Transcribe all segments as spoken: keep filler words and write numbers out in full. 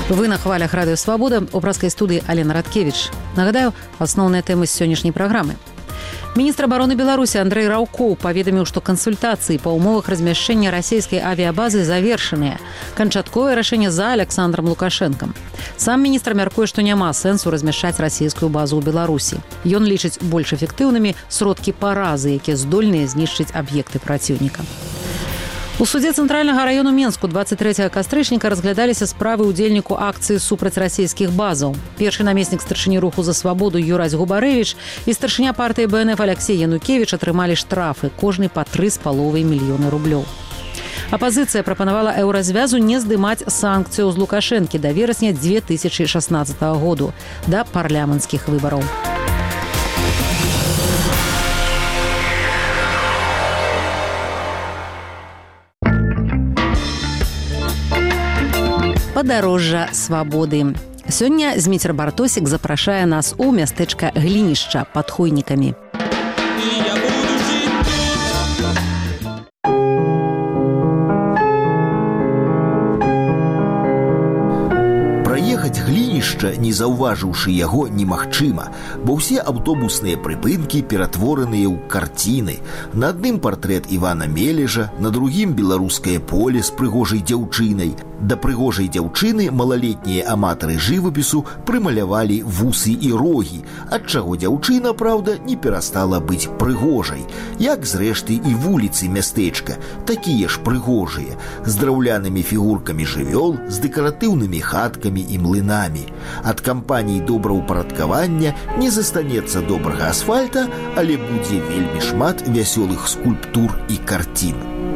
Вы на хвалях Радыё Свабода, у пражскай студыі Алена Радкевіч. Нагадаю, асноўныя тэмы з сённяшняй праграмы. Міністр абароны Беларусі Андрэй Раўкоў паведаміў, што кансультацыі па ўмовах размяшчэння расійскай авіябазы завершаныя. Канчатковае рашэнне за Александром Лукашэнкам. Сам міністр мяркуе, што няма сэнсу размяшчаць расійскую базу ў Беларусі. Ён лічыць больш эфектыўнымі сродкі паразы, якія здольныя знішчыць аб'екты праціўніка. У судзе Цэнтральнага раёну Менску дваццаць трэцяга кастрычніка разглядаліся справы ўдзельніку акцыі супраць расійскіх базаў. Першы намеснік старшыні руху за свабоду Юрась Губарэвіч і старшыня партыі Бэ Эн Эф Алексей Янукевіч атрымалі штрафы, кожны па тры з паловай мільёны рублёў. Апазіцыя прапанавала еўразвязу не здымаць санкцыю з Лукашэнкі да верасня дзве тысячы шаснаццатага году, да парламенцкіх выбараў. Падарожжа свабоды. Сёння Зміцер Бартосік запрашае нас у мястэчка Глінішча пад Хойнікамі. Праехаць Глінішча, не заўважыўшы яго, немагчыма, бо ўсе аўтобусныя прыпынкі ператвораныя ў карціны. На адным партрэт Івана Мележа, на другім беларускае поле з прыгожай дзяўчынай. Да прыгожай дзяўчыны малалетнія аматары жывапісу прымалявалі вусы і рогі, ад чаго дзяўчына, праўда, не перастала быць прыгожай. Як, зрэшты, і вуліцы мястэчка, такія ж прыгожыя, з драўлянымі фігуркамі жывёл, з дэкаратыўнымі хаткамі і млынамі. Ад кампаній добраўпарадкавання не застанецца добрага асфальта, але будзе вельмі шмат вясёлых скульптур і карцін.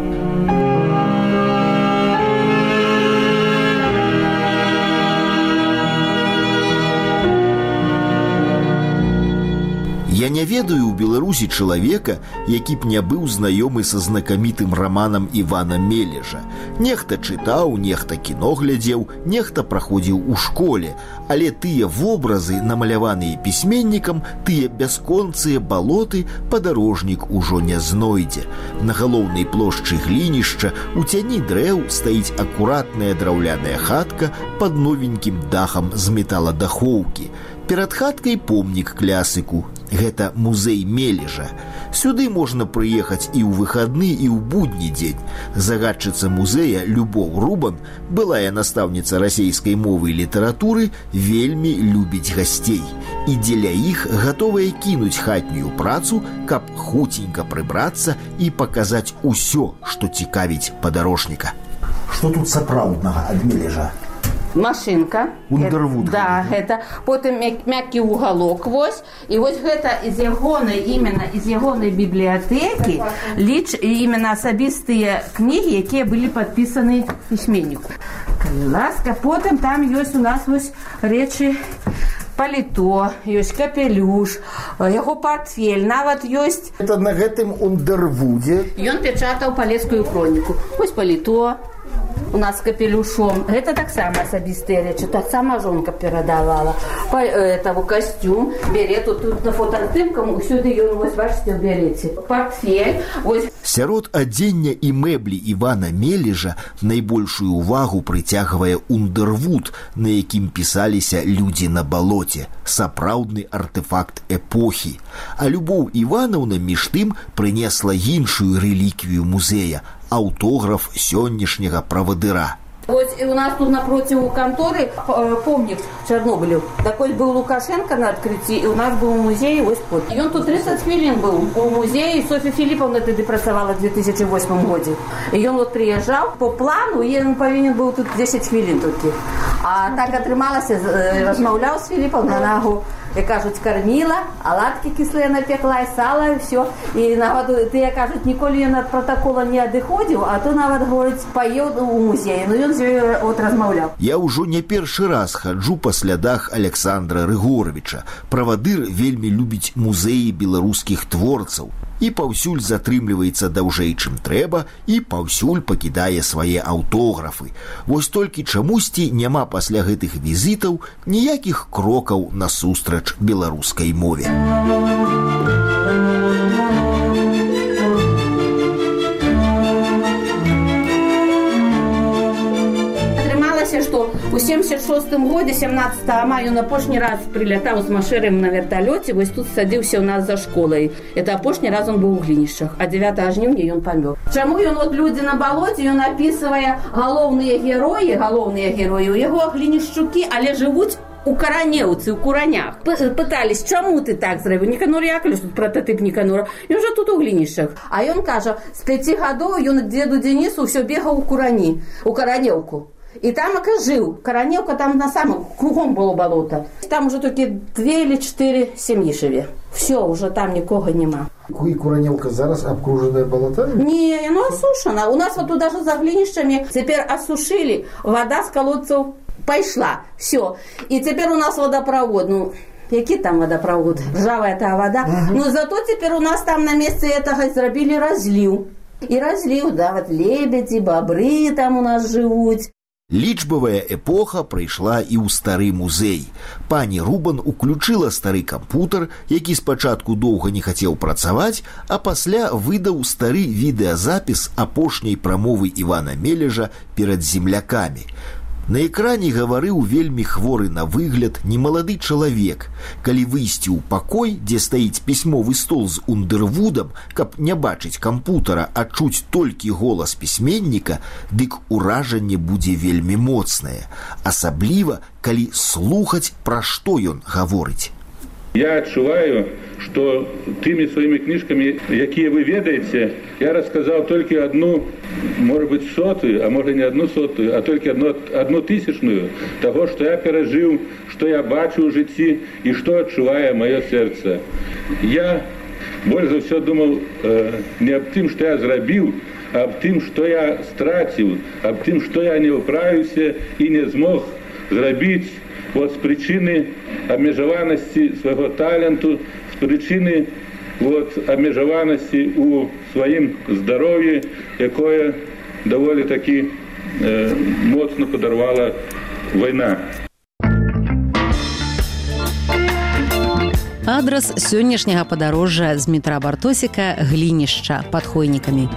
Я не ведаю ў Беларусі чалавека, які б не быў знаёмы са знакамітым раманам Івана Мележа. Нехта чытаў, нехта кіно глядзеў, нехта праходзіў у школе, але тыя вобразы, намаляваныя пісьменнікам, тыя бясконцыя балоты падарожнік ужо не знойдзе. На галоўнай плошчы Глінішча у цяні дрэў стаіць акуратная драўляная хатка пад новенькім дахам з металадахоўкі. Перад хаткай помнік клясыку. Гэта музей Мележа. Сюды можна прыехаць і ў выхадны, і ў будні дзень. Загадчыца музея Любоў Рубан, былая настаўніца расейскай мовы і літаратуры, вельмі любіць гасцей. І дзеля іх гатовая кінуць хатнюю працу, каб хуценька прыбрацца і паказаць усё, што цікавіць падарожніка. Што тут сапраўднага ад Мележа? Машинка. Ундервуд. Да, гэта. Потым мяккі уголок вось. І вось гэта з ягонай, іменно з ягонай бібліятэкі ліч іменно асабістыя кнігі, якія былі падпісаны пісьменніку. Калі ласка, потым там ёсць у нас вось рэчы паліто, ёсць капелюш, яго партфель, нават ёсць... Это на гэтым Ундервудзе. Ён печатаў палескую хроніку. Вось паліто, у нас капелюшом. Гэта таксама асабістыя рэчы, таксама жонка перадавала. Это касцюм, берет, тут на фотаздымкам, усюды ён, вось бачыце, береце. Партфель, вось. Сярод адзення і мэблі Івана Мележа найбольшую увагу прыцягвае Ундервуд, на якім пісаліся людзі на балоце, сапраўдны артэфакт эпохі. А Любоў Іванаўна між тым прынесла іншую рэліквію музея – аўтограф сённяшняга правадыра. Вось у нас тут напротив у конторы помнік Чарнобылю. Такой быў Лукашенко на адкрыцці, і у нас быў у музеі вось под. Ён тут тридцать хвілін быў у музеі, Софья Філіпаўна тады працавала в две тысячи восьмом годзе. І ён вот прыязджаў по плану, і ён павінен быў тут десять хвілін толькі. А так атрымалася, размаўляў з Філіпаўнай, она яго, як кажуць, карміла, аладкі кіслыя напекла, і сала, і ўсё. І нават, тыя кажуць, ніколі ён ад протакола не адыходзіў, а то нават, говорить, паеў у музеі. Ну, ён з ёй от размаўляў. Я ўжо не першы раз хаджу па слядах Александра Рыгоровича. Правадыр вельмі любіць музеі беларускіх творцаў. І паўсюль затрымліваецца даўжэй, чым трэба, і паўсюль пакідае свае аўтографы. Вось толькі чамусьці няма пасля гэтых візітаў ніякіх крокаў насустрач беларускай мове. даведалася, што ў семьдесят шостым годзе семнадцатага мая ён апошні раз прилятаў з машэрам на верталёце, вось тут садзіўся ў нас за школай. Это апошні раз он быў у Глінішчах, а дзевятага жніўня ён памёр. Чаму ён от людзі на балоце, ён апісвае галоўныя героі, галоўныя героі, у яго глінішчукі, але жывуць у каранеўцы, у куранях. Пытались, чаму ты так зрабіў? Ніканор Яковлевич, тут прототип Ніканора. Ён жа тут у Глінішчах. А ён кажа, з пяці гадоў ён к дзеду Денису ўсё бегаў у курані, у каранеўку. І там ака жыў. Каранеўка там на самом кругом было балота. Там уже толькі две или чатыры сям'і жыве. Все, уже там нікога няма. І Куранеўка зараз абкружаная балотамі? Не, яно асушана. У нас вот тут даже за Глінішчамі цяпер асушылі, вода з колодцаў пайшла, все. И теперь у нас водопровод. Ну, який там водопровод? Ржавая та вода. Uh-huh. Но зато теперь у нас там на месте этого зробили разлив. И разлив, да, вот лебеди, бобры там у нас живут. Лічбавая эпоха прыйшла і ў стары музей. Пані Рубан уключыла стары кампутар, які спачатку доўга не хацеў працаваць, а пасля выдаў стары відэазапіс апошняй прамовы Івана Мележа перад землякамі. На экране гаварыў вельмі хворы на выгляд немалады чалавек. Калі выйсці ў пакой, дзе стаіць пісьмовы стол з Ундервудам, каб не бачыць кампутара, а чуць толькі голас пісьменніка, дык уражанне будзе вельмі моцнае. Асабліва, калі слухаць, пра што ён гаворыць. Я адчуваю, што тымі сваімі кніжкамі, якія вы ведаеце, я расказаў толькі одну, может быть, сотую, а может не одну сотую, а толькі одну, одну тысячную таго, што я перажыў, што я бачу ў жыцці і што адчувае маё сэрца. Я больш за ўсё думаў э, не аб тым, што я зрабіў, а аб тым, што я страціў, аб тым, што я не ўправіўся і не змог зрабіць вот з прычыны абмежаванасці свайго таленту, з прычыны вот абмежаванасці ў сваім здароўі, якое даволі такі э, моцна падарвала вайна. Адрас сённяшняга падарожжа з метра Бартосіка Глінішча пад Хойнікамі.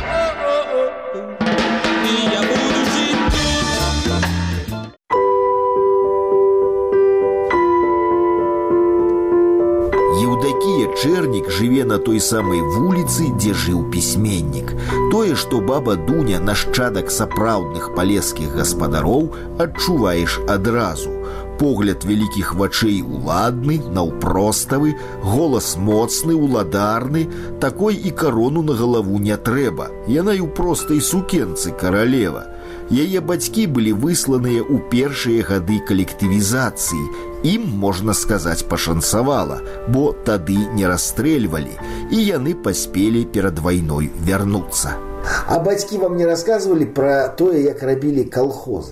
Чэрнік жыве на той самай вуліцы, дзе жыў пісьменнік. Тое, што баба Дуня нашчадак сапраўдных палескіх гаспадароў, адчуваеш адразу. Погляд вялікіх вачэй уладны, наўпроставы, голас моцны, уладарны, такой і карону на галаву не трэба. Яна і ў простай сукенцы каралева. Яе бацькі былі высланыя ў першыя гады калектывізацыі. Ім, можна сказаць, пашанцавала, бо тады не расстрэльвалі, і яны паспелі перад вайной вярнуцца. А бацькі вам не расказвалі пра тое, як рабілі калхозы?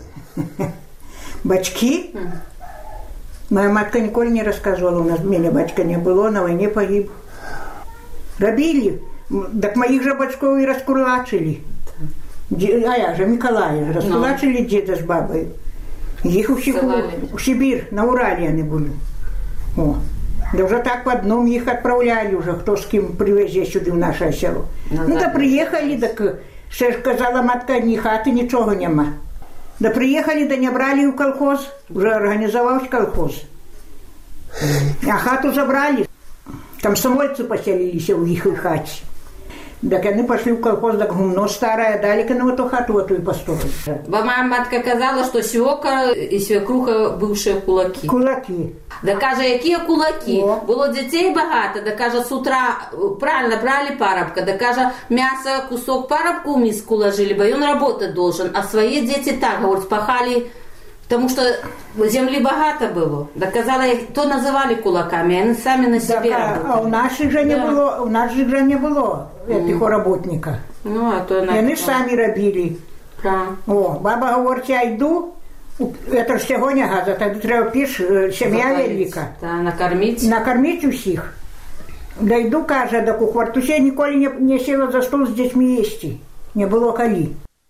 Бацькі? Моя матка ніколі не рассказывала. У нас мяне бацька не было, на вайне пагіб. Рабілі. Так маіх жа бацькоў і раскулачылі. А я же Миколая раскулачили no. деда с бабой. Их у всех в Сибирь, на Урале они были. О. Да уже так в одном их отправляли уже, кто с кем привезе сюда в наше село. No, ну да приехали, так ще ж казала матка, ні хати, нічого нема. Да приехали, да не брали в колхоз, уже организовался колхоз. А хату забрали, комсомольцы поселились в их хате. Так они пошли в колхоз, так гумно старое, дали-ка на эту хату, эту и построили. Моя матка казала, что свекра и свекруха бывшие кулаки. Кулаки. Да каже, какие кулаки? О. Было детей богато, да каже, с утра правильно брали парабка, да каже, мясо, кусок парабку в миску ложили, бы, и он работать должен, а свои дети так, говорят, пахали, потому что земли богато было. Да казала, то называли кулаками, они сами на себе да, работали. А у наших же не да. было, у нас же не было этих mm. работника. Ну, а то... И они сами робили. Да. О, баба говорит, я иду, это ж сьогодні газа, тоді треба піш, сім'я велика. Да, накормить. Накормить усіх. Да йду, каже, до кухвартуся ніколи не, не сіла за стол з дітьми їсти. Не було коли.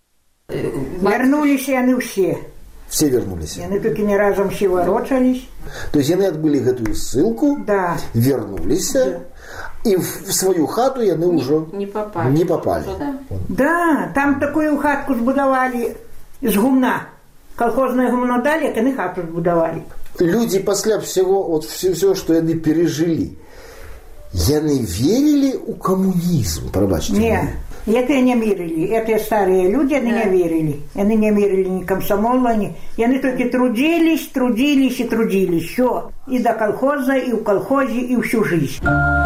Вернулись они все. Все вернулись. Они только не разом все ворочались. То есть они отбыли эту ссылку, да. вернулись, да. И в свою хату они не, уже не попали. Не попали. Да. Да, там такую хатку сбудовали из гумна. Колхозное гумно дали, как они хату сбудовали. Люди после всего, вот все, все, что они пережили, яны верили у коммунизм, пробачьте. Не, это не верили. Это старые люди, они да. не верили. Они не верили ни комсомолу, ни... И они только трудились, трудились и трудились. Все. И до колхоза, и в колхозе, и всю жизнь.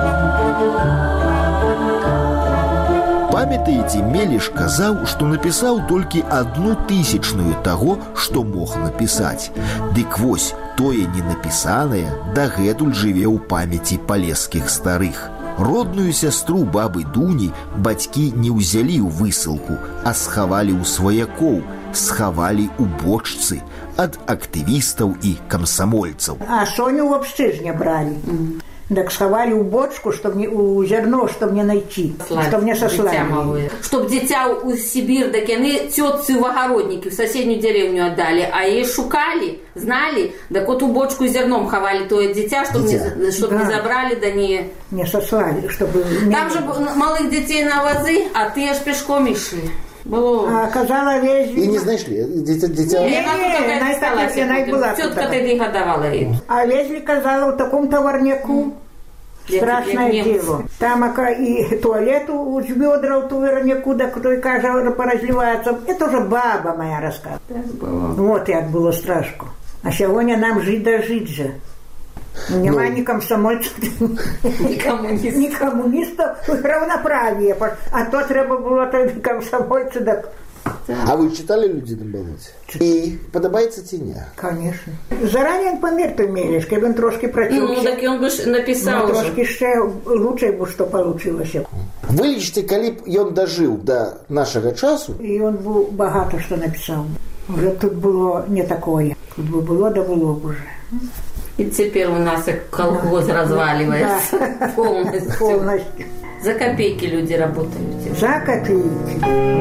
Памятаете, Мелеш казаў, што напісаў толькі адну тысячную таго, што мог напісаць. Дык вось, тое ненапісанае дагэтуль жыве ў памяці палескіх старых. Родную сястру бабы Дуні бацькі не ўзялі ў высылку, а схавалі ў сваякоў, схавалі ў бочцы ад актывістаў і камсамольцаў. А Соню вообще ж не брали. Так сховали в бочку, чтобы не, у зерно, чтобы не найти, чтобы не сослали. Чтобы дитя у Сибирь, так они тетцы в огородники в соседнюю деревню отдали, а ей шукали, знали, так вот у бочку зерном ховали то дитя, чтобы, не, чтобы да. не забрали, да не... Не сослали, чтобы... Там же малых детей на вазы, а ты аж пешком шли. Было. А казала весь... И не знаешь ли, дитя... дитя... Не, она и была. Тетка ты годовала ей. А везли, казала, в таком товарняку. Mm. Страшное дело. Там и туалету у ведра в товарняку, да кто и кажется, поразливается. Это уже баба моя рассказывала. Вот як было страшно. А сегодня нам жить да жить же. Нема ну, ни комсомольцев, ни коммунистов. Ни коммунистов, равноправие. А то треба было тогда комсомольцы. Да. А вы читали «Люди на болоте»? И подобается теня? Конечно. Заранее он помер, ты Мелеш, как он трошки прочился. Ну, так и он бы написал. Ну, трошки ще лучше бы, что получилось. Вылечите, коли он дожил до нашего часу. И он был богато что написал. Уже тут было не такое. Тут бы было, да было бы уже. И теперь у нас колхоз да. разваливается да. полностью. полностью. За копейки люди работают. За копейки.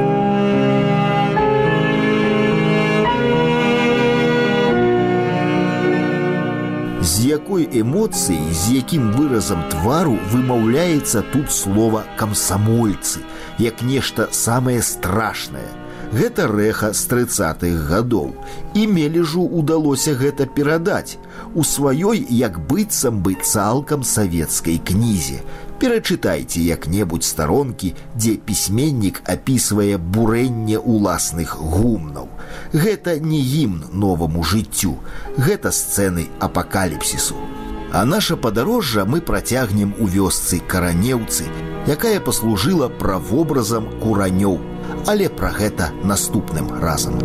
З якой эмоцыяй, з якім выразам твару вымаўляецца тут слова «камсамольцы», як нешта самае страшнае. Гэта рэха з трыццатых гадоў. І Мележу ўдалося гэта перадаць у сваёй як быццам бы цалкам савецкай кнізе. Перачытайце як-небудзь старонкі, дзе пісьменнік апісвае бурэнне ўласных гумнаў. Гэта не гімн новаму жыццю, гэта сцэны апакаліпсісу. А наша падарожжа мы працягнем у вёсцы Каранеўцы, якая паслужыла правобразам куранёў. Але пра гэта наступным разам.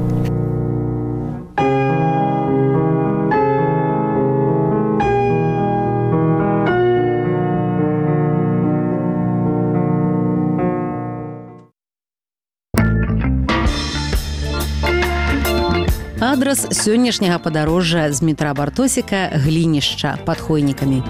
Адрас сённяшняга падарожжа з метра Бартосіка глінішча пад Хойнікамі.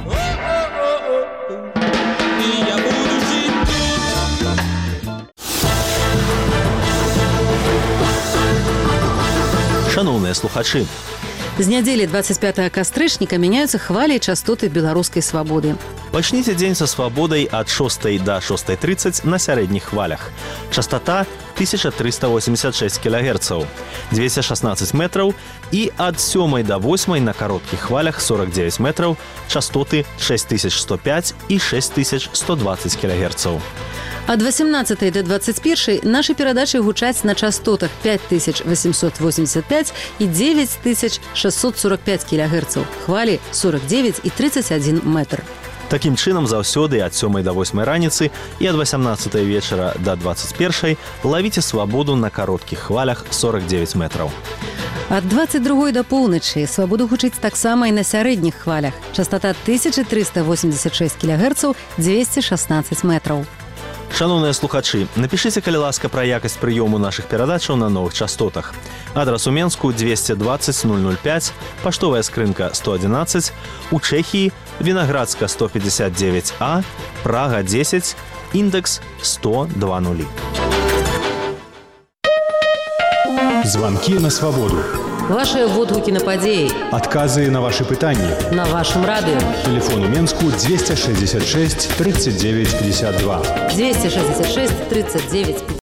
Шановныя слухачы, з нядзелі двадцать пятага кастрычніка мяняюцца хвалі і частоты беларускай свабоды. Пачніце дзень са свабодай ад шостай да шостай трыццаць на сярэдніх хвалях. Частота тысяча триста восемьдесят шесть килогерцаў, двести шестнадцать метраў, і ад сёмай да восьмай на кароткіх хвалях сорок девять метраў, частоты шесть тысяч сто пять і шесть тысяч сто двадцать килогерцаў. Ад восемнадцатай да двадцать першай нашы перадачы гучаць на частотах пять тысяч восемьсот восемьдесят пять і девять тысяч шестьсот сорок пять килогерцаў, хвалі сорок девять і тридцать один метр. Такім чынам заўсёды ад сёмай да восьмай раніцы і ад восемнадцатай вечара да двадцать першай лавіце свабоду на кароткіх хвалях сорок девять метраў. Ад двадцать другой да поўначы свабоду гучыць таксама і на сярэдніх хвалях. Частота тысяча триста восемьдесят шесть килогерцаў, двести шестнадцать метраў. Шановныя слухачы, напішыце, калі ласка, пра якасць прыёму нашых перадачаў на новых частотах. Адрас у Менску двести двадцать ноль ноль пять, паштовая скрынка сто одиннадцать, у Чэхіі Вінаградска сто пятьдесят девять А, Прага десять, індекс сто два нуль. Звонки на свободу. Ваши водгукі на падзеі. Адказы на ваши пытанні. На вашем радио. Телефон у Менску двести шестьдесят шесть тридцать девять пятьдесят два. двести шестьдесят шесть тридцать девять